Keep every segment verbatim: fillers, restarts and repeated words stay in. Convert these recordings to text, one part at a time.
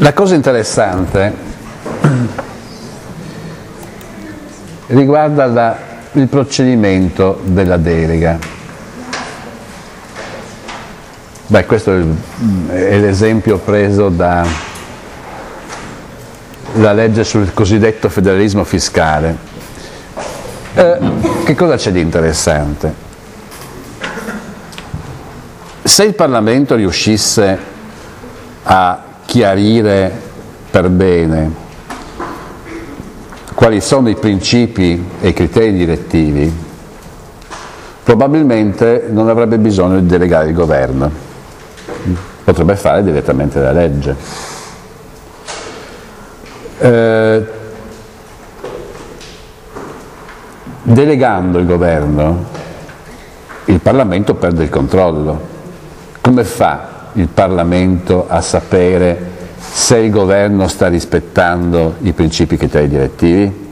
La cosa interessante riguarda la, il procedimento della delega. Beh, questo è l'esempio preso da la legge sul cosiddetto federalismo fiscale. Eh, che cosa c'è di interessante? Se il Parlamento riuscisse a chiarire per bene quali sono i principi e i criteri direttivi, probabilmente non avrebbe bisogno di delegare il governo, potrebbe fare direttamente la legge. Eh, delegando il governo, il Parlamento perde il controllo. Come fa il Parlamento a sapere se il governo sta rispettando i principi e i criteri direttivi?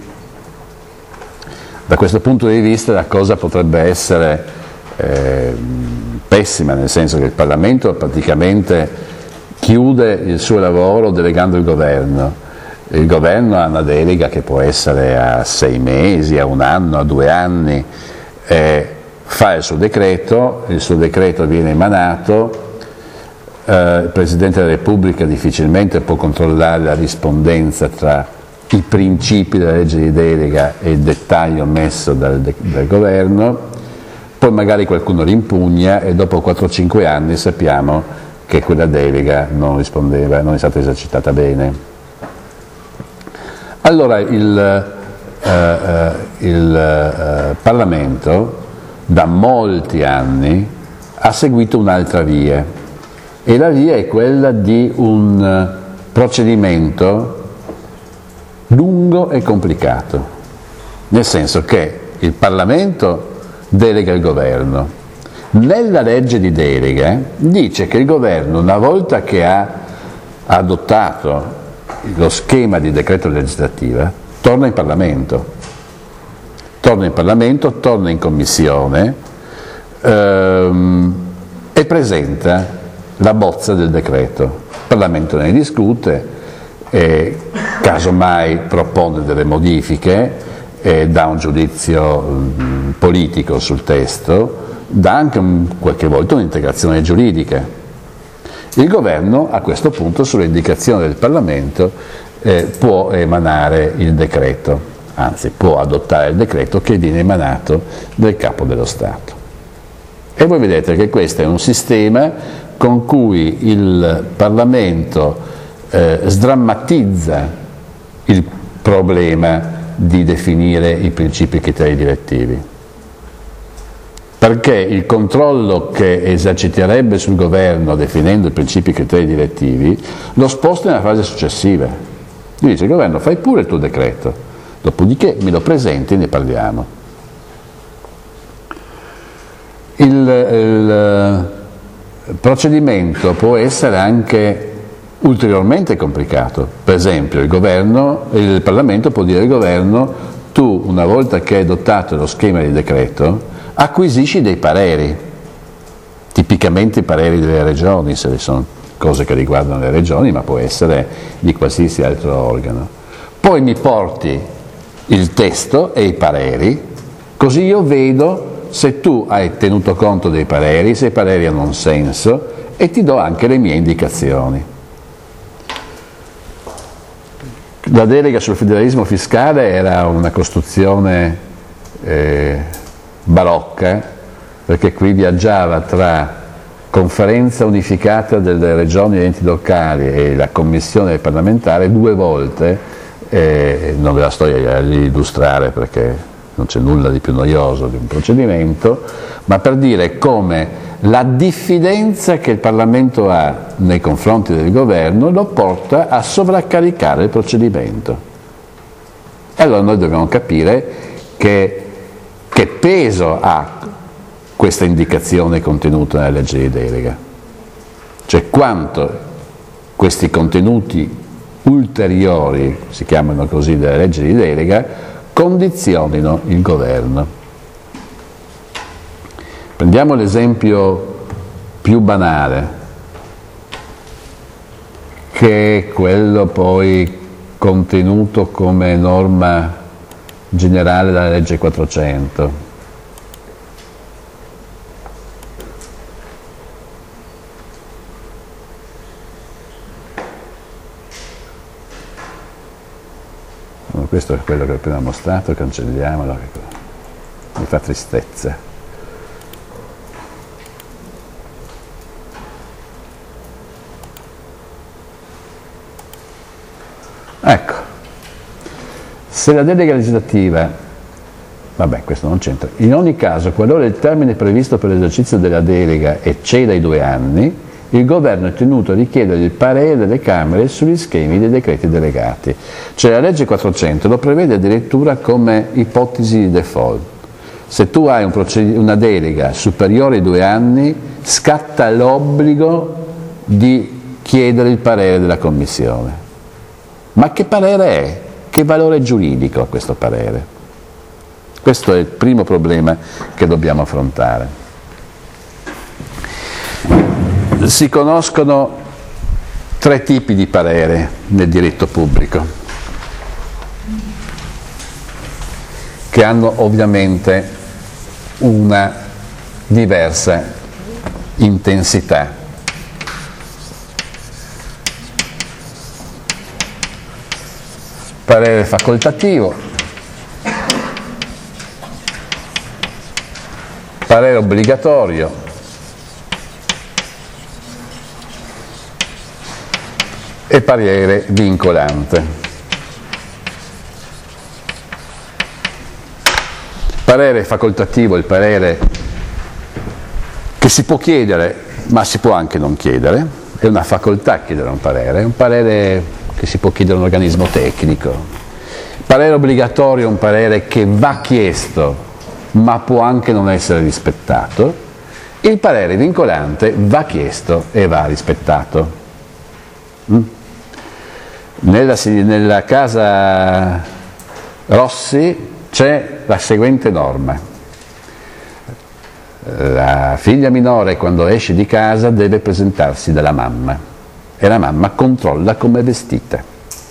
Da questo punto di vista la cosa potrebbe essere eh, pessima, nel senso che il Parlamento praticamente chiude il suo lavoro delegando il governo. Il governo ha una delega che può essere a sei mesi, a un anno, a due anni, eh, fa il suo decreto, il suo decreto viene emanato, eh, il Presidente della Repubblica difficilmente può controllare la rispondenza tra i principi della legge di delega e il dettaglio messo dal, dal governo, poi magari qualcuno rimpugna e dopo quattro cinque anni sappiamo che quella delega non rispondeva, non è stata esercitata bene. Allora il, eh, eh, il eh, Parlamento da molti anni ha seguito un'altra via, e la via è quella di un procedimento lungo e complicato, nel senso che il Parlamento delega il governo. Nella legge di delega dice che il governo, una volta che ha adottato lo schema di decreto legislativa, torna in Parlamento, torna in Parlamento, torna in Commissione ehm, e presenta la bozza del decreto. Il Parlamento ne discute, e casomai propone delle modifiche, e dà un giudizio mh, politico sul testo, dà anche un, qualche volta un'integrazione giuridica. Il governo a questo punto, sulle indicazioni del Parlamento, eh, può emanare il decreto, anzi può adottare il decreto che viene emanato dal Capo dello Stato. E voi vedete che questo è un sistema con cui il Parlamento eh, sdrammatizza il problema di definire i principi e criteri direttivi, perché il controllo che eserciterebbe sul governo definendo i principi e criteri direttivi lo sposta nella fase successiva. Gli dice: il governo, fai pure il tuo decreto, dopodiché me lo presenti e ne parliamo. Il, il procedimento può essere anche ulteriormente complicato. Per esempio il governo, il Parlamento può dire al governo: tu, una volta che hai adottato lo schema di decreto, acquisisci dei pareri, tipicamente i pareri delle regioni, se sono cose che riguardano le regioni, ma può essere di qualsiasi altro organo. Poi mi porti il testo e i pareri, così io vedo se tu hai tenuto conto dei pareri, se i pareri hanno un senso, e ti do anche le mie indicazioni. La delega sul federalismo fiscale era una costruzione eh, barocca, perché qui viaggiava tra conferenza unificata delle regioni e enti locali e la commissione parlamentare due volte, eh, non ve la sto a illustrare perché non c'è nulla di più noioso di un procedimento, ma per dire come la diffidenza che il Parlamento ha nei confronti del governo lo porta a sovraccaricare il procedimento. E allora noi dobbiamo capire che, che peso ha questa indicazione contenuta nella legge di delega, cioè quanto questi contenuti ulteriori, si chiamano così, della legge di delega, condizionino il governo. Prendiamo l'esempio più banale. che è quello poi contenuto come norma generale dalla legge quattrocento. Questo è quello che ho appena mostrato, cancelliamolo, mi fa tristezza. Ecco, se la delega legislativa, vabbè questo non c'entra, in ogni caso qualora il termine previsto per l'esercizio della delega ecceda i due anni, il governo è tenuto a richiedere il parere delle Camere sugli schemi dei decreti delegati. Cioè la legge quattrocento lo prevede addirittura come ipotesi di default. Se tu hai un una delega superiore ai due anni, scatta l'obbligo di chiedere il parere della Commissione. Ma che parere è? Che valore giuridico ha questo parere? Questo è il primo problema che dobbiamo affrontare. Si conoscono tre tipi di parere nel diritto pubblico, che hanno ovviamente una diversa intensità. Parere facoltativo, parere obbligatorio, e parere vincolante. Parere facoltativo è il parere che si può chiedere, ma si può anche non chiedere, è una facoltà chiedere un parere, è un parere che si può chiedere a un organismo tecnico. Parere obbligatorio è un parere che va chiesto, ma può anche non essere rispettato. Il parere vincolante va chiesto e va rispettato. Mm? Nella, nella casa Rossi c'è la seguente norma: la figlia minore quando esce di casa deve presentarsi dalla mamma e la mamma controlla come è vestita.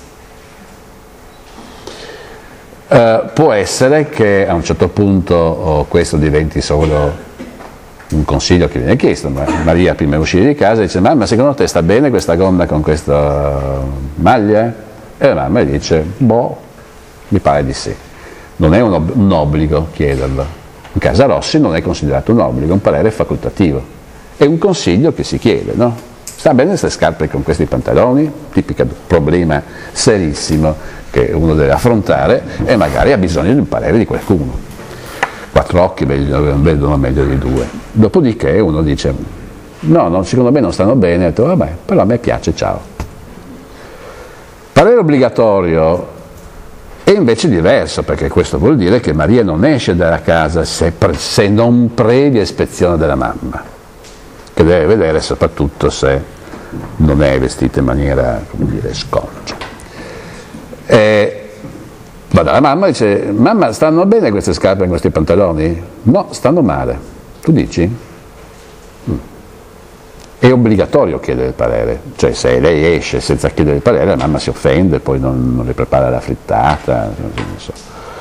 Uh, può essere che a un certo punto oh, questo diventi solo un consiglio che viene chiesto, ma Maria prima di uscire di casa dice: mamma, secondo te sta bene questa gonna con questa maglia? E la mamma dice: boh, mi pare di sì. Non è un, ob- un obbligo chiederlo. In casa Rossi non è considerato un obbligo, è un parere facoltativo. È un consiglio che si chiede, no? Sta bene queste scarpe con questi pantaloni? Tipico problema serissimo che uno deve affrontare e magari ha bisogno di un parere di qualcuno. Quattro occhi vedono meglio di due. Dopodiché uno dice: no, no, secondo me non stanno bene, e detto, vabbè, però a me piace, ciao. Parere obbligatorio è invece diverso, perché questo vuol dire che Maria non esce dalla casa se, se non previa ispezione della mamma, che deve vedere soprattutto se non è vestita in maniera, come dire, sconcia. E va dalla mamma e dice: mamma, stanno bene queste scarpe e questi pantaloni? No, stanno male. Tu dici? Mm. È obbligatorio chiedere il parere, cioè se lei esce senza chiedere il parere la mamma si offende, poi non, non le prepara la frittata, non so.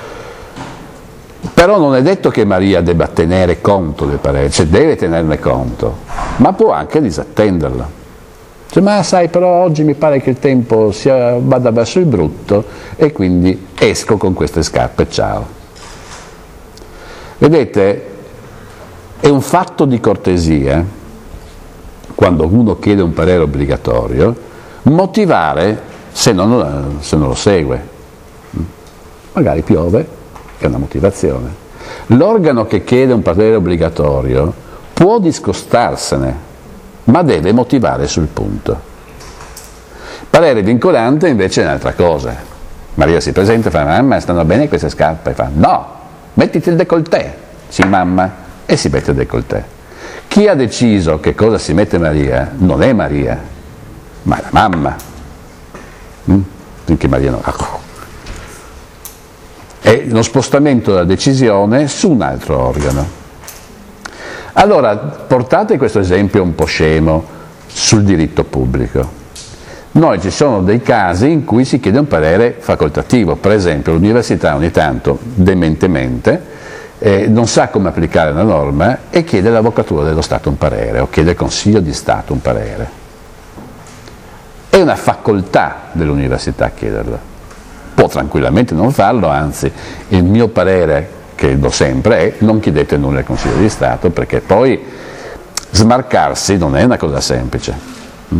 Però non è detto che Maria debba tenere conto del parere, cioè deve tenerne conto, ma può anche disattenderlo. Cioè, ma sai, però oggi mi pare che il tempo sia, vada verso il brutto e quindi esco con queste scarpe, ciao. Vedete, è un fatto di cortesia, quando uno chiede un parere obbligatorio, motivare se non, se non lo segue. Magari piove, è una motivazione. L'organo che chiede un parere obbligatorio può discostarsene, ma deve motivare sul punto. Parere vincolante invece è un'altra cosa. Maria si presenta e fa: mamma, stanno bene queste scarpe? E fa: no, mettiti il décolleté. Sì, mamma, e si mette il décolleté. Chi ha deciso che cosa si mette Maria non è Maria, ma è la mamma. Mm? Finché Maria non... È lo spostamento della decisione su un altro organo. Allora, portate questo esempio un po' scemo sul diritto pubblico. Noi ci sono dei casi in cui si chiede un parere facoltativo, per esempio l'università ogni tanto, dementemente, eh, non sa come applicare la norma e chiede all'Avvocatura dello Stato un parere o chiede al Consiglio di Stato un parere. È una facoltà dell'università chiederlo. Può tranquillamente non farlo, anzi il mio parere, che do sempre, è non chiedete nulla al Consiglio di Stato, perché poi smarcarsi non è una cosa semplice.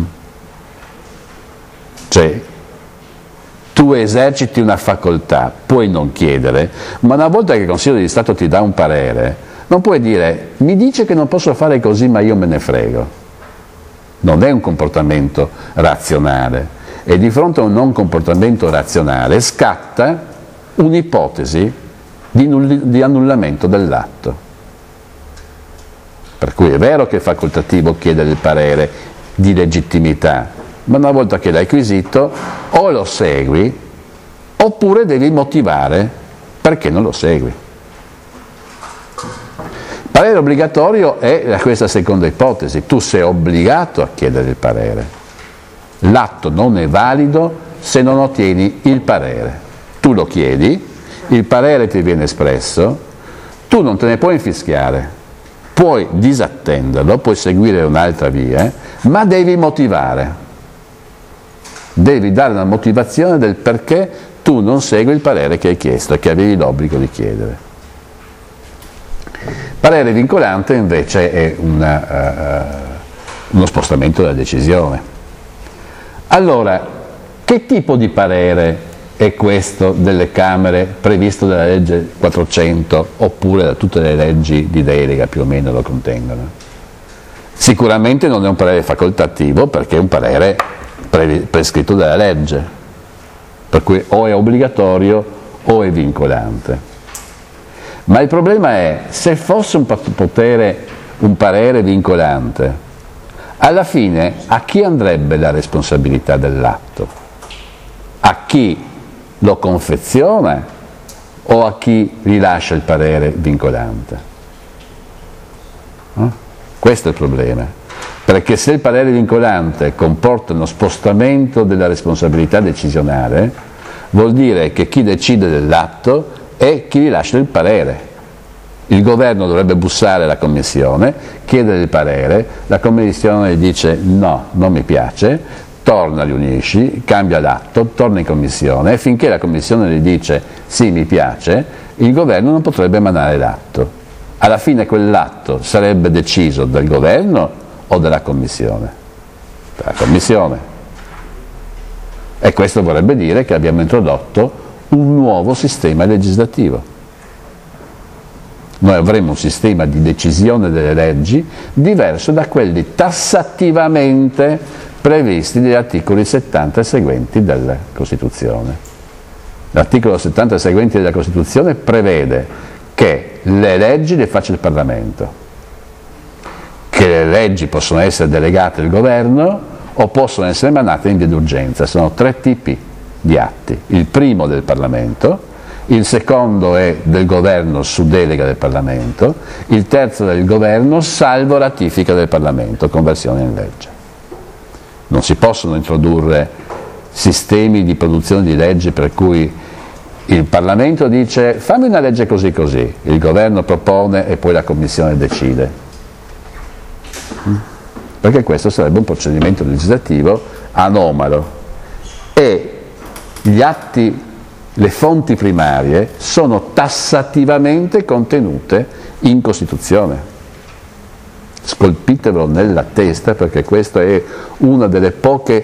Cioè, tu eserciti una facoltà, puoi non chiedere, ma una volta che il Consiglio di Stato ti dà un parere, non puoi dire mi dice che non posso fare così ma io me ne frego. Non è un comportamento razionale. E di fronte a un non comportamento razionale scatta un'ipotesi di, di annullamento dell'atto. Per cui è vero che è facoltativo chiedere il parere di legittimità, ma una volta che l'hai acquisito o lo segui oppure devi motivare perché non lo segui. Il parere obbligatorio è questa seconda ipotesi, tu sei obbligato a chiedere il parere. L'atto non è valido se non ottieni il parere. Tu lo chiedi, il parere ti viene espresso, tu non te ne puoi infischiare, puoi disattenderlo, puoi seguire un'altra via, ma devi motivare. Devi dare una motivazione del perché tu non segui il parere che hai chiesto e che avevi l'obbligo di chiedere. Parere vincolante invece è una, uh, uno spostamento della decisione. Allora, che tipo di parere è questo delle Camere previsto dalla legge quattrocento oppure da tutte le leggi di delega più o meno lo contengono? Sicuramente non è un parere facoltativo perché è un parere pre- prescritto dalla legge, per cui o è obbligatorio o è vincolante. Ma il problema è, se fosse un potere, un parere vincolante, alla fine a chi andrebbe la responsabilità dell'atto? A chi lo confeziona o a chi rilascia il parere vincolante? Eh? Questo è il problema, perché se il parere vincolante comporta uno spostamento della responsabilità decisionale, vuol dire che chi decide dell'atto è chi rilascia il parere. Il governo dovrebbe bussare alla commissione, chiedere il parere, la commissione dice no, non mi piace, torna agli unici, cambia l'atto, torna in commissione e finché la commissione gli dice sì, mi piace, il governo non potrebbe emanare l'atto. Alla fine quell'atto sarebbe deciso dal governo o dalla commissione? Dalla commissione. E questo vorrebbe dire che abbiamo introdotto un nuovo sistema legislativo. Noi avremo un sistema di decisione delle leggi diverso da quelli tassativamente previsti negli articoli settanta e seguenti della Costituzione. L'articolo settanta e seguenti della Costituzione prevede che le leggi le faccia il Parlamento, che le leggi possono essere delegate al governo o possono essere emanate in via d'urgenza. Sono tre tipi di atti. Il primo del Parlamento, il secondo è del governo su delega del Parlamento, il terzo del governo salvo ratifica del Parlamento, conversione in legge. Non si possono introdurre sistemi di produzione di leggi per cui il Parlamento dice fammi una legge così così, il governo propone e poi la Commissione decide. Perché questo sarebbe un procedimento legislativo anomalo e gli atti, le fonti primarie sono tassativamente contenute in Costituzione. Scolpitevelo nella testa perché questa è una delle poche,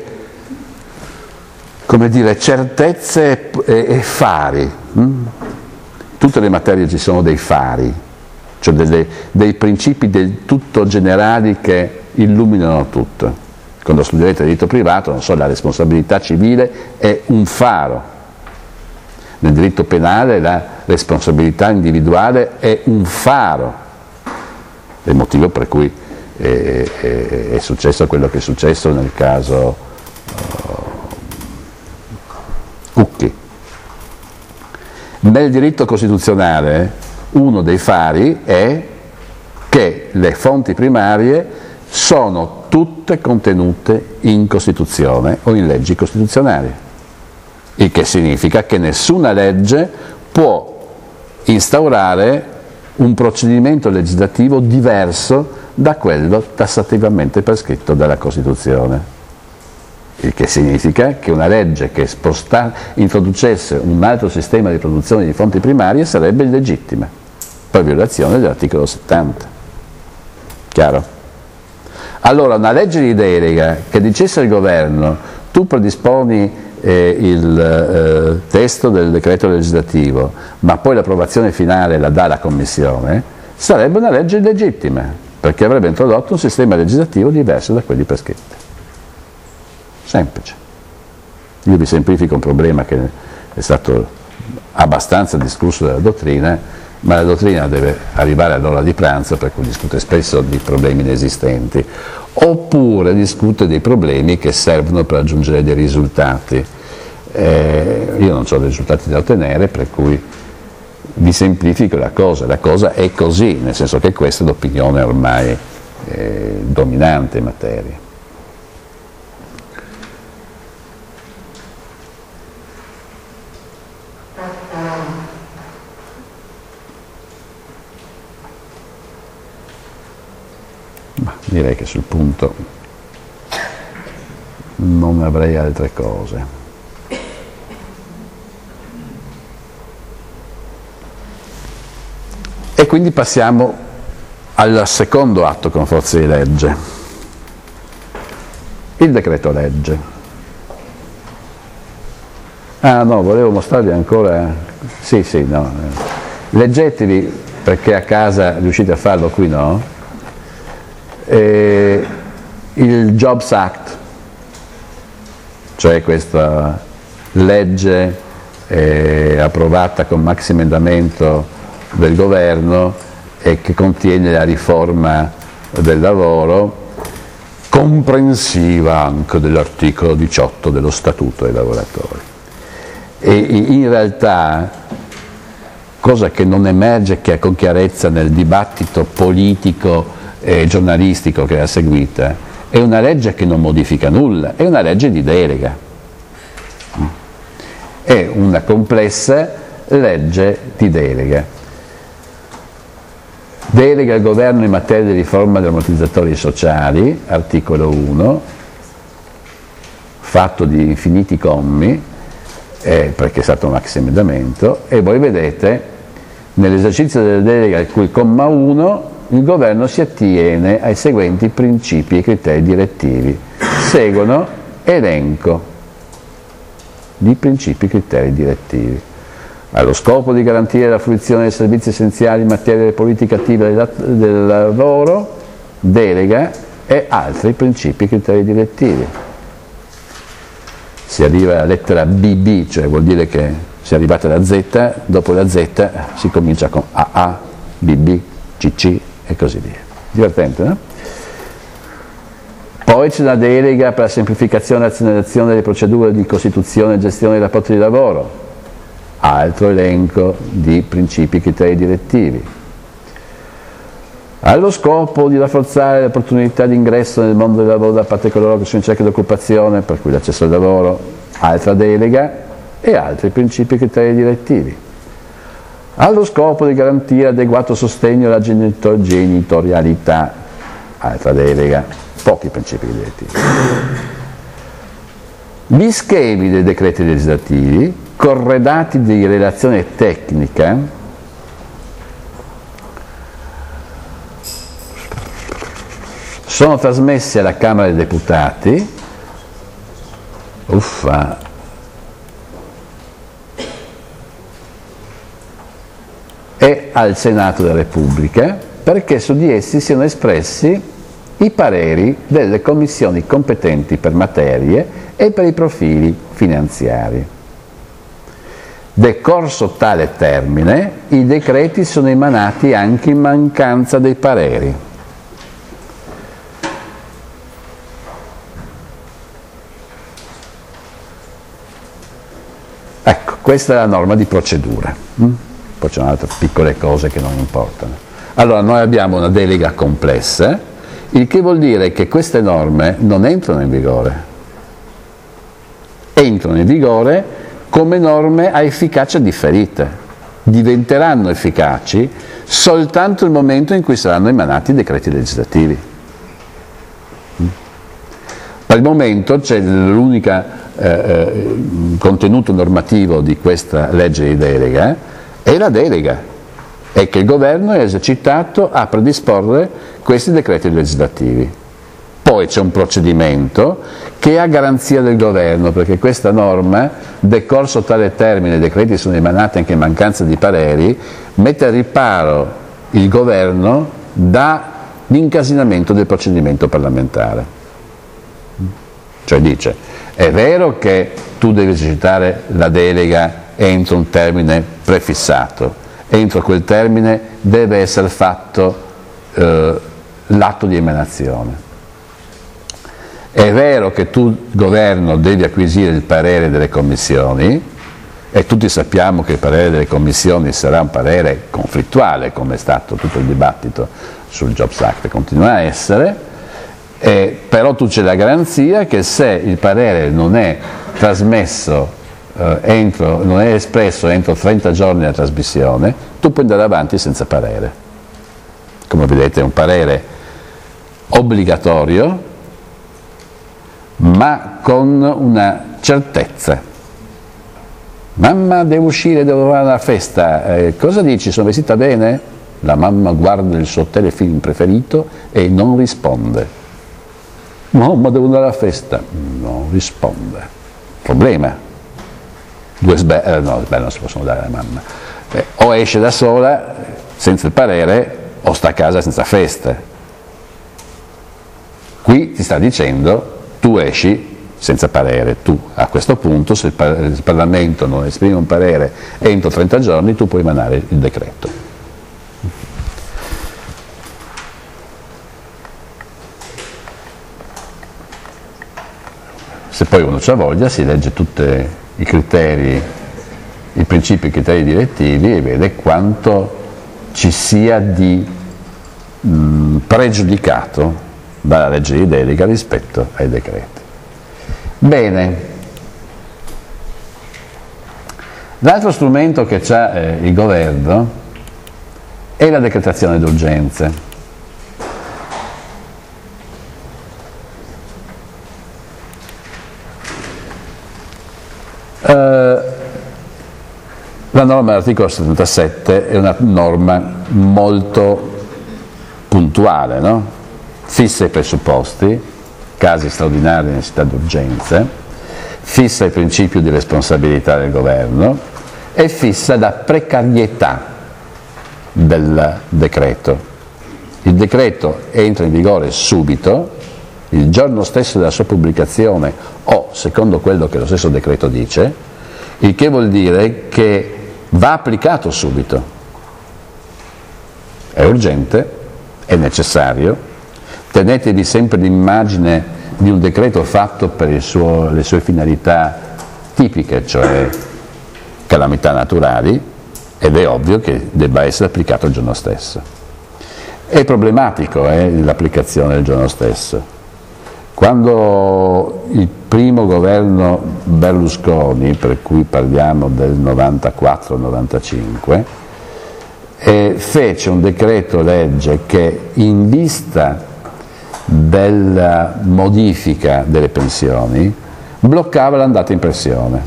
come dire, certezze e, e fari. In tutte le materie ci sono dei fari, cioè delle, dei principi del tutto generali che illuminano tutto. Quando studierete diritto privato, non so, la responsabilità civile è un faro. Nel diritto penale la responsabilità individuale è un faro. È il motivo per cui è, è, è successo quello che è successo nel caso uh, Cucchi. Nel diritto costituzionale uno dei fari è che le fonti primarie sono tutte contenute in Costituzione o in leggi costituzionali, il che significa che nessuna legge può instaurare un procedimento legislativo diverso da quello tassativamente prescritto dalla Costituzione. Il che significa che una legge che sposta, introducesse un altro sistema di produzione di fonti primarie sarebbe illegittima, per violazione dell'articolo settanta. Chiaro? Allora una legge di delega che dicesse al governo tu predisponi eh, il eh, testo del decreto legislativo, ma poi l'approvazione finale la dà la Commissione, sarebbe una legge illegittima, perché avrebbe introdotto un sistema legislativo diverso da quelli prescritti. Semplice. Io vi semplifico un problema che è stato abbastanza discusso dalla dottrina, ma la dottrina deve arrivare all'ora di pranzo, per cui discute spesso di problemi inesistenti, oppure discute dei problemi che servono per raggiungere dei risultati. Eh, io non ho dei risultati da ottenere, per cui vi semplifico la cosa. La cosa è così, nel senso che questa è l'opinione ormai eh, dominante in materia. Direi che sul punto non avrei altre cose. E quindi passiamo al secondo atto con forza di legge, il decreto legge. Ah no, volevo mostrarvi ancora, sì sì, no, leggetevi, perché a casa riuscite a farlo, qui no? Eh, il Jobs Act, cioè questa legge eh, approvata con maxi emendamento del governo e che contiene la riforma del lavoro, comprensiva anche dell'articolo diciotto dello Statuto dei lavoratori. E in realtà, cosa che non emerge che con chiarezza nel dibattito politico e giornalistico che l'ha seguita, è una legge che non modifica nulla, è una legge di delega, è una complessa legge di delega. Delega al governo in materia di riforma degli ammortizzatori sociali, articolo uno, fatto di infiniti commi, eh, perché è stato un maxi emendamento, e voi vedete nell'esercizio della delega al cui comma uno il governo si attiene ai seguenti principi e criteri direttivi. Seguono elenco di principi e criteri direttivi. Allo scopo di garantire la fruizione dei servizi essenziali in materia delle politiche attive del lavoro, delega e altri principi e criteri direttivi. Si arriva alla lettera B B, cioè vuol dire che si è arrivati alla Z, dopo la Z si comincia con A A, B B, C C e così via. Divertente, no? Poi c'è una delega per la semplificazione e razionalizzazione delle procedure di costituzione e gestione dei rapporti di lavoro, altro elenco di principi e criteri direttivi. Allo scopo di rafforzare le opportunità di ingresso nel mondo del lavoro da parte di coloro che sono in cerca di occupazione, per cui l'accesso al lavoro, altra delega e altri principi e criteri direttivi. Allo scopo di garantire adeguato sostegno alla genitorialità, altra delega, pochi principi direttivi. Gli schemi dei decreti legislativi, corredati di relazione tecnica, sono trasmessi alla Camera dei Deputati, uffa, e al Senato della Repubblica, perché su di essi siano espressi i pareri delle commissioni competenti per materie e per i profili finanziari. Decorso tale termine, i decreti sono emanati anche in mancanza dei pareri. Ecco, questa è la norma di procedura. Poi c'è altre piccole cose che non importano. Allora, noi abbiamo una delega complessa il che vuol dire che queste norme non entrano in vigore, entrano in vigore come norme a efficacia differita, diventeranno efficaci soltanto nel momento in cui saranno emanati i decreti legislativi. Per il momento c'è l'unico eh, contenuto normativo di questa legge di delega, è la delega, è che il governo è esercitato a predisporre questi decreti legislativi. Poi c'è un procedimento che è a garanzia del governo, perché questa norma, decorso tale termine, i decreti sono emanati anche in mancanza di pareri, mette al riparo il governo dall'incasinamento del procedimento parlamentare. Cioè dice, è vero che tu devi esercitare la delega entro un termine prefissato, entro quel termine deve essere fatto eh, l'atto di emanazione. È vero che tu, governo, devi acquisire il parere delle commissioni, e tutti sappiamo che il parere delle commissioni sarà un parere conflittuale, come è stato tutto il dibattito sul Jobs Act, continua a essere, eh, però tu c'è la garanzia che se il parere non è trasmesso, eh, entro, non è espresso entro trenta giorni dalla trasmissione, tu puoi andare avanti senza parere. Come vedete è un parere obbligatorio, ma con una certezza. Mamma, devo uscire, devo andare alla festa, eh, cosa dici, sono vestita bene? La mamma guarda il suo telefilm preferito e non risponde. Mamma, devo andare alla festa, non risponde. Problema. Due sbe- eh, no, beh, non si possono dare alla mamma. Eh, o esce da sola senza il parere o sta a casa senza festa. Qui ti sta dicendo tu esci senza parere, tu a questo punto se il, par- il Parlamento non esprime un parere entro trenta giorni tu puoi emanare il decreto. Se poi uno c'ha voglia si legge tutti i criteri, i principi e i criteri direttivi e vede quanto ci sia di mh, pregiudicato dalla legge di delega rispetto ai decreti. Bene, l'altro strumento che ha eh, il governo è la decretazione d'urgenza. Uh, la norma dell'articolo settantasette è una norma molto puntuale, no? Fissa i presupposti, casi straordinari di necessità d'urgenza, fissa il principio di responsabilità del governo e fissa la precarietà del decreto. Il decreto entra in vigore subito, il giorno stesso della sua pubblicazione o secondo quello che lo stesso decreto dice, il che vuol dire che va applicato subito. È urgente, è necessario. Tenetevi sempre l'immagine di un decreto fatto per il suo, le sue finalità tipiche, cioè calamità naturali, ed è ovvio che debba essere applicato il giorno stesso. È problematico eh, l'applicazione del giorno stesso. Quando il primo governo Berlusconi, per cui parliamo del novantaquattro novantacinque, eh, fece un decreto legge che in vista della modifica delle pensioni bloccava l'andata in pensione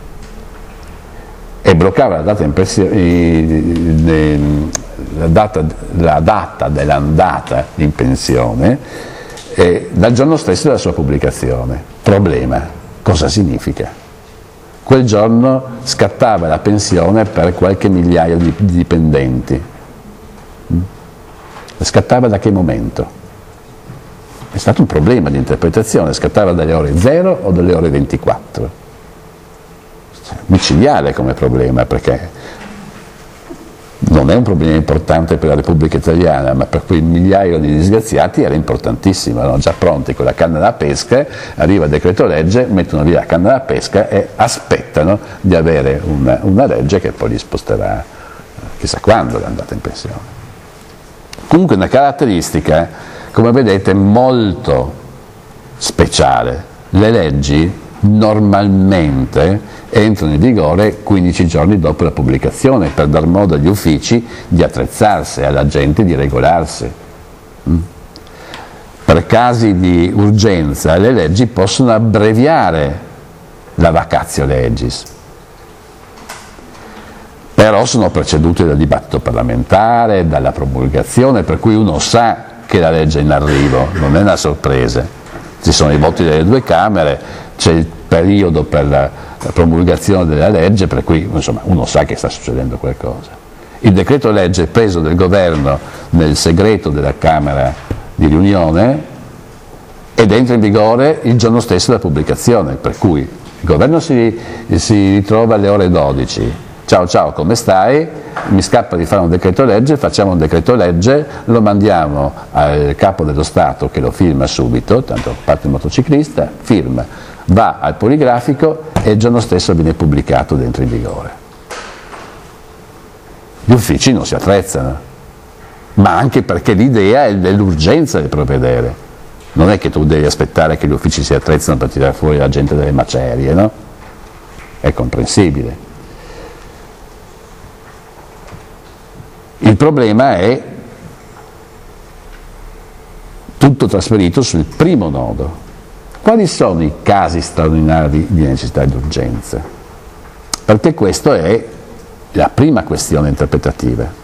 e bloccava la data, in pensione, la data, la data dell'andata in pensione eh, dal giorno stesso della sua pubblicazione. Problema, cosa significa? Quel giorno scattava la pensione per qualche migliaio di dipendenti. Scattava da che momento? È stato un problema di interpretazione, scattava dalle ore zero o dalle ore ventiquattro. Micidiale come problema, perché non è un problema importante per la Repubblica Italiana, ma per quel migliaio di disgraziati era importantissimo, erano già pronti con la canna da pesca, arriva il decreto legge, mettono via la canna da pesca e aspettano di avere una, una legge che poi li sposterà chissà quando l'andata in pensione. Comunque una caratteristica come vedete, molto speciale. Le leggi normalmente entrano in vigore quindici giorni dopo la pubblicazione per dar modo agli uffici di attrezzarsi, alla gente di regolarsi. Per casi di urgenza le leggi possono abbreviare la vacatio legis, però sono precedute dal dibattito parlamentare, dalla promulgazione, per cui uno sa che la legge è in arrivo, non è una sorpresa. Ci sono i voti delle due Camere, c'è il periodo per la promulgazione della legge, per cui insomma, uno sa che sta succedendo qualcosa. Il decreto legge preso del governo nel segreto della Camera di riunione ed entra in vigore il giorno stesso della pubblicazione, per cui il governo si, si ritrova alle ore dodici, ciao ciao come stai, mi scappa di fare un decreto legge, facciamo un decreto legge, lo mandiamo al capo dello Stato che lo firma subito, tanto parte il motociclista, firma, va al poligrafico e il giorno stesso viene pubblicato ed entra in vigore. Gli uffici non si attrezzano, ma anche perché l'idea è dell'urgenza del provvedere. Non è che tu devi aspettare che gli uffici si attrezzino per tirare fuori la gente dalle macerie, no? È comprensibile. Il problema è tutto trasferito sul primo nodo. Quali sono i casi straordinari di necessità e di urgenza? Perché questa è la prima questione interpretativa.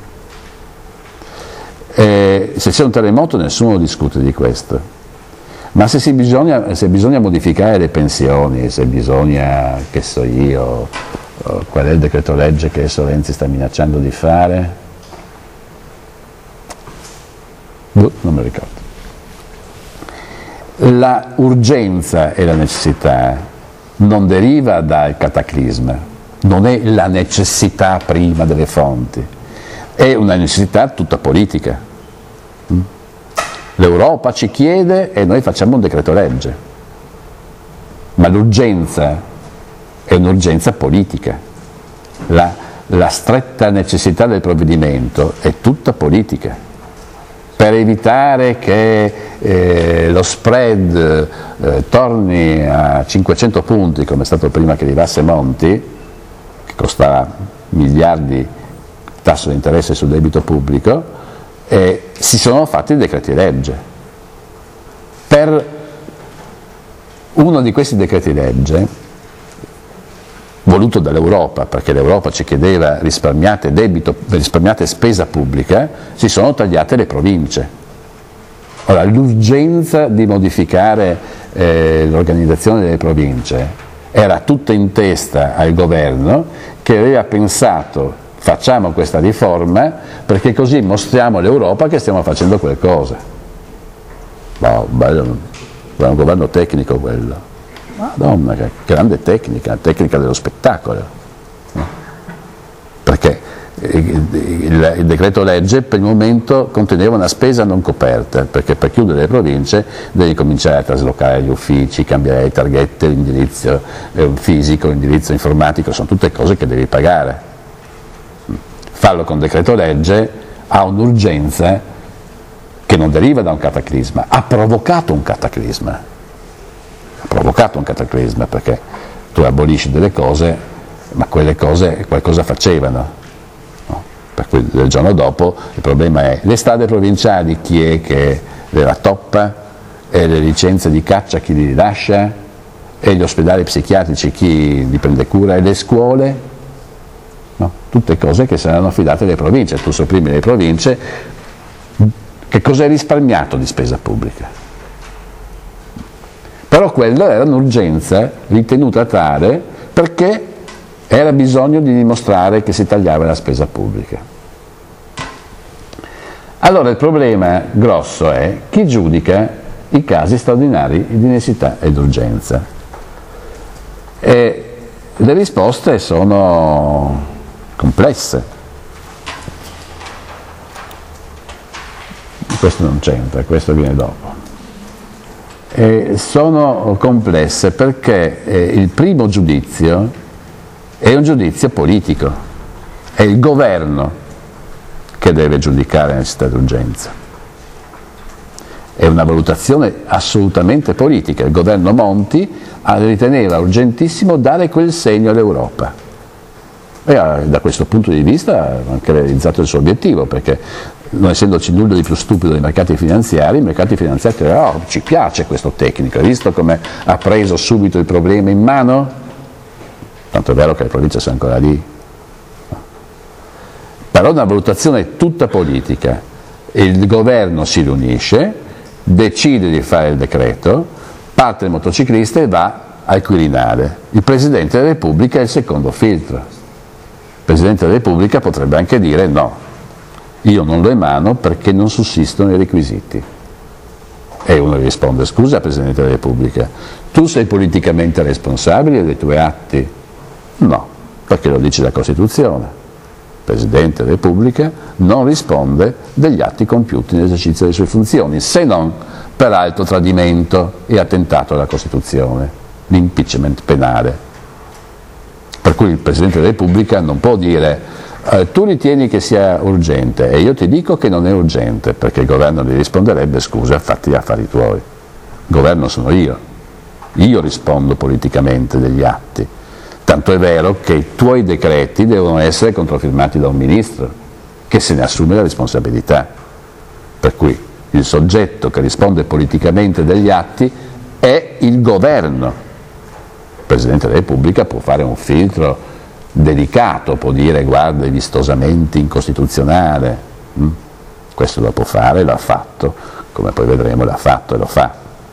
Eh, se c'è un terremoto nessuno discute di questo, ma se, si bisogna, se bisogna modificare le pensioni, se bisogna, che so io, oh, qual è il decreto legge che adesso Renzi sta minacciando di fare? Boh, non me lo ricordo. La urgenza e la necessità non deriva dal cataclisma, non è la necessità prima delle fonti, è una necessità tutta politica. L'Europa ci chiede e noi facciamo un decreto legge, ma l'urgenza è un'urgenza politica, la, la stretta necessità del provvedimento è tutta politica. Per evitare che eh, lo spread eh, torni a cinquecento punti, come è stato prima che arrivasse Monti, che costava miliardi tasso di interesse sul debito pubblico, eh, si sono fatti i decreti legge. Per uno di questi decreti legge, voluto dall'Europa, perché l'Europa ci chiedeva risparmiate debito, risparmiate spesa pubblica, si sono tagliate le province. Ora, l'urgenza di modificare eh, l'organizzazione delle province era tutta in testa al governo, che aveva pensato facciamo questa riforma perché così mostriamo all'Europa che stiamo facendo qualcosa. Boh, bello, è un governo tecnico quello. Madonna, che grande tecnica, la tecnica dello spettacolo. No? Perché il, il, il decreto legge per il momento conteneva una spesa non coperta, perché per chiudere le province devi cominciare a traslocare gli uffici, cambiare le targhette, l'indirizzo fisico, l'indirizzo informatico, sono tutte cose che devi pagare. Farlo con decreto legge ha un'urgenza che non deriva da un cataclisma, ha provocato un cataclisma, ha provocato un cataclisma perché tu abolisci delle cose, ma quelle cose qualcosa facevano, no? Per cui il giorno dopo il problema è le strade provinciali chi è che le rattoppa, e le licenze di caccia chi li rilascia, e gli ospedali psichiatrici chi li prende cura, e le scuole. No? Tutte cose che saranno affidate alle province, tu sopprimi le province, che cosa hai risparmiato di spesa pubblica? Però quella era un'urgenza ritenuta tale perché era bisogno di dimostrare che si tagliava la spesa pubblica. Allora il problema grosso è chi giudica i casi straordinari di necessità ed urgenza. E le risposte sono complesse. Questo non c'entra, questo viene dopo. E sono complesse perché eh, il primo giudizio è un giudizio politico, è il governo che deve giudicare la necessità d'urgenza. è una valutazione assolutamente politica. Il governo Monti riteneva urgentissimo dare quel segno all'Europa e da questo punto di vista ha anche realizzato il suo obiettivo, perché non essendoci nulla di più stupido dei mercati finanziari, i mercati finanziari dicono: oh, ci piace questo tecnico, hai visto come ha preso subito il problema in mano? Tanto è vero che le province sono ancora lì. Però una valutazione tutta politica. Il governo si riunisce, decide di fare il decreto, parte il motociclista e va al Quirinale. Il Presidente della Repubblica è il secondo filtro. Il Presidente della Repubblica potrebbe anche dire: no, io non lo emano perché non sussistono i requisiti. E uno risponde: scusa Presidente della Repubblica, tu sei politicamente responsabile dei tuoi atti? No, perché lo dice la Costituzione. Il Presidente della Repubblica non risponde degli atti compiuti nell'esercizio delle sue funzioni, se non per alto tradimento e attentato alla Costituzione, l'impeachment penale. Per cui il Presidente della Repubblica non può dire: eh, tu ritieni che sia urgente e io ti dico che non è urgente, perché il governo gli risponderebbe: scusa, fatti gli affari tuoi. Il governo sono io, io rispondo politicamente degli atti. Tanto è vero che i tuoi decreti devono essere controfirmati da un ministro che se ne assume la responsabilità. Per cui il soggetto che risponde politicamente degli atti è il governo. Il Presidente della Repubblica può fare un filtro delicato, può dire: guarda, è vistosamente incostituzionale. Mm? Questo lo può fare, l'ha fatto, come poi vedremo l'ha fatto e lo fa.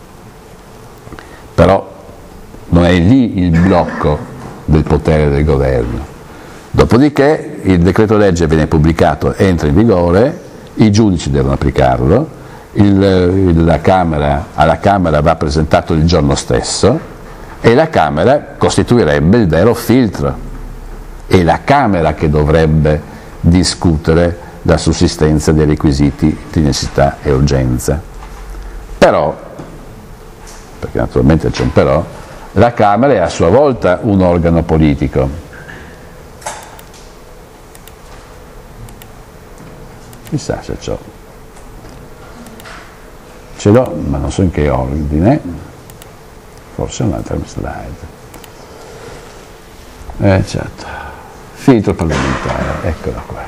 Però non è lì il blocco del potere del governo. Dopodiché il decreto legge viene pubblicato, entra in vigore, i giudici devono applicarlo, il, il, la Camera, alla Camera va presentato il giorno stesso e la Camera costituirebbe il vero filtro. È la Camera che dovrebbe discutere la sussistenza dei requisiti di necessità e urgenza. Però, perché naturalmente c'è un però, la Camera è a sua volta un organo politico. Chissà se c'ho. Ce l'ho, ma non so in che ordine. Forse un'altra slide. Eh certo. Filtro parlamentare, eccola qua.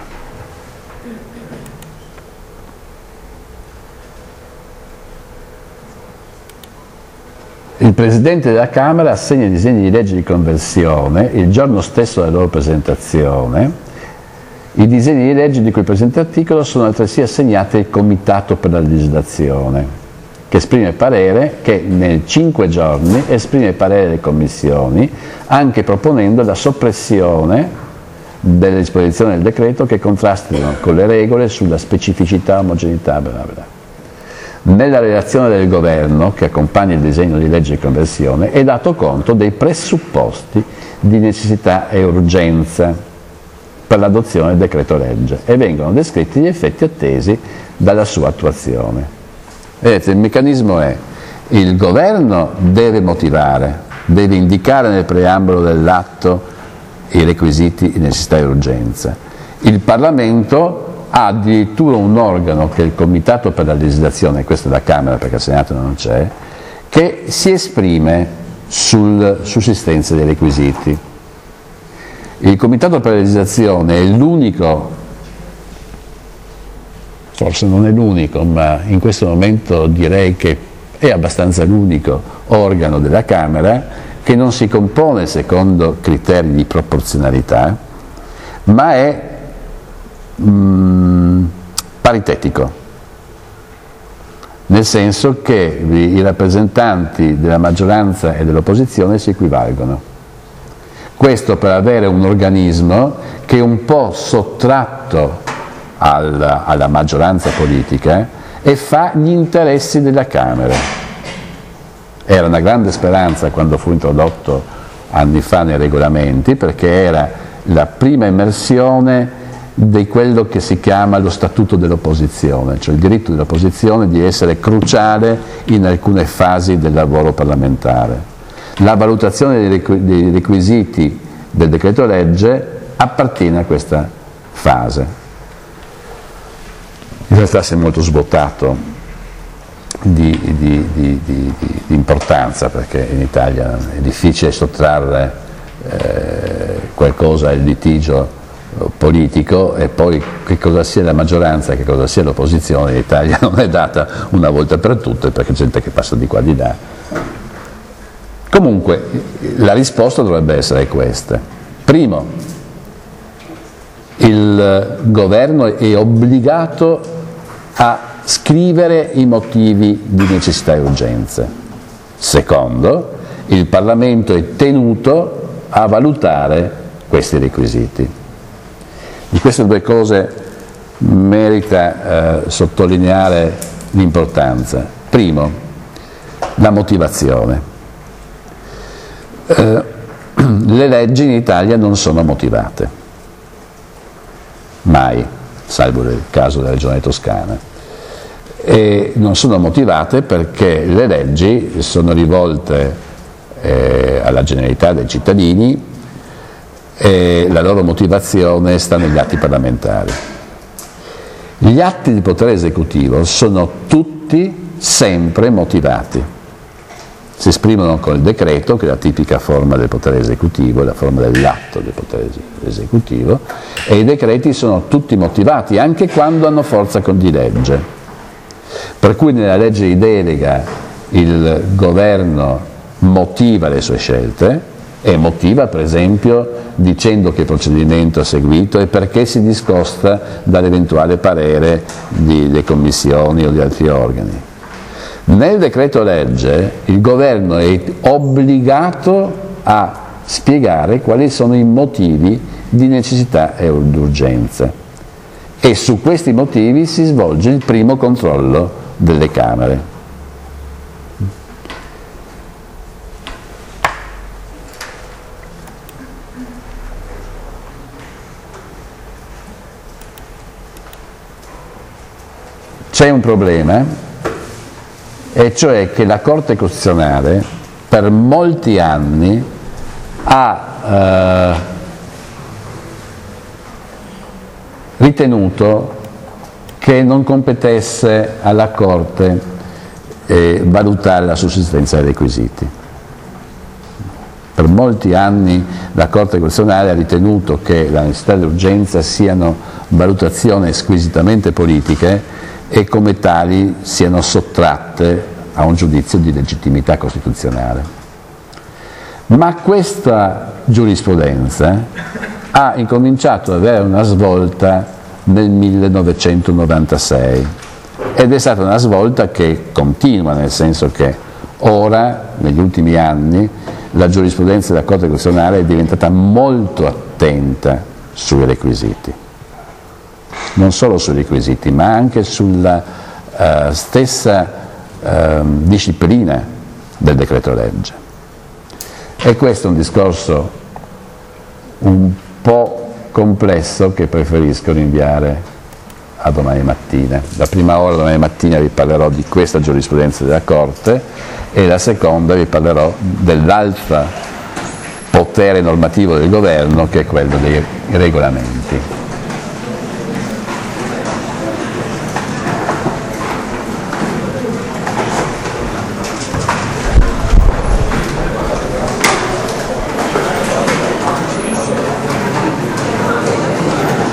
Il Presidente della Camera assegna i disegni di legge di conversione il giorno stesso della loro presentazione. I disegni di legge di cui il presente articolo sono altresì assegnati al Comitato per la legislazione, che esprime parere, che nel cinque giorni esprime parere delle commissioni, anche proponendo la soppressione delle disposizioni del decreto che contrastino con le regole sulla specificità, omogeneità, bla bla. Nella relazione del governo che accompagna il disegno di legge di conversione è dato conto dei presupposti di necessità e urgenza per l'adozione del decreto legge e vengono descritti gli effetti attesi dalla sua attuazione. Vedete, il meccanismo è: il governo deve motivare, deve indicare nel preambolo dell'atto i requisiti di necessità e urgenza. Il Parlamento ha addirittura un organo che è il Comitato per la legislazione, questa è la Camera perché al Senato non c'è, che si esprime sulla sussistenza dei requisiti. Il Comitato per la legislazione è l'unico, forse non è l'unico, ma in questo momento direi che è abbastanza l'unico organo della Camera che non si compone secondo criteri di proporzionalità, ma è Mm, paritetico, nel senso che i rappresentanti della maggioranza e dell'opposizione si equivalgono. Questo per avere un organismo che è un po' sottratto alla, alla maggioranza politica e fa gli interessi della Camera. Era una grande speranza quando fu introdotto anni fa nei regolamenti, perché era la prima immersione di quello che si chiama lo statuto dell'opposizione, cioè il diritto dell'opposizione di essere cruciale in alcune fasi del lavoro parlamentare. La valutazione dei requisiti del decreto legge appartiene a questa fase. In realtà si è molto svuotato di, di, di, di, di importanza, perché in Italia è difficile sottrarre eh, qualcosa al litigio politico, e poi che cosa sia la maggioranza e che cosa sia l'opposizione in Italia non è data una volta per tutte, perché c'è gente che passa di qua e di là. Comunque la risposta dovrebbe essere questa. Primo, il governo è obbligato a scrivere i motivi di necessità e urgenza. Secondo, il Parlamento è tenuto a valutare questi requisiti. Di queste due cose merita eh, sottolineare l'importanza. Primo, la motivazione. Eh, le leggi in Italia non sono motivate, mai, salvo il caso della Regione Toscana, e non sono motivate perché le leggi sono rivolte eh, alla generalità dei cittadini, e la loro motivazione sta negli atti parlamentari. Gli atti di potere esecutivo sono tutti sempre motivati. Si esprimono con il decreto, che è la tipica forma del potere esecutivo, la forma dell'atto del potere esecutivo, e i decreti sono tutti motivati, anche quando hanno forza di legge. Per cui nella legge di delega il governo motiva le sue scelte, e motiva per esempio dicendo che procedimento ha seguito e perché si discosta dall'eventuale parere delle commissioni o di altri organi. Nel decreto legge il governo è obbligato a spiegare quali sono i motivi di necessità e urgenza, e su questi motivi si svolge il primo controllo delle Camere. C'è un problema, e cioè che la Corte Costituzionale per molti anni ha eh, ritenuto che non competesse alla Corte eh, valutare la sussistenza dei requisiti. Per molti anni la Corte Costituzionale ha ritenuto che la necessità e l'urgenza siano valutazioni squisitamente politiche e come tali siano sottratte a un giudizio di legittimità costituzionale. Ma questa giurisprudenza ha incominciato ad avere una svolta nel millenovecentonovantasei, ed è stata una svolta che continua, nel senso che ora, negli ultimi anni, la giurisprudenza della Corte Costituzionale è diventata molto attenta sui requisiti. Non solo sui requisiti, ma anche sulla uh, stessa uh, disciplina del decreto legge. E questo è un discorso un po' complesso che preferisco rinviare a domani mattina. La prima ora domani mattina vi parlerò di questa giurisprudenza della Corte, e la seconda vi parlerò dell'altro potere normativo del governo, che è quello dei regolamenti.